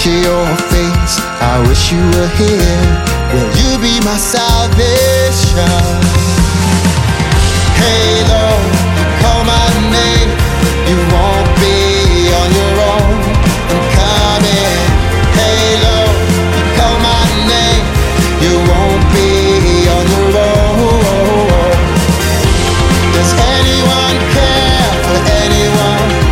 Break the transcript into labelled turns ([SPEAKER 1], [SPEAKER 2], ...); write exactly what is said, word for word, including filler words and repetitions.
[SPEAKER 1] picture your face. I wish you were here. Will you be my salvation? Hey Lord, you call my name.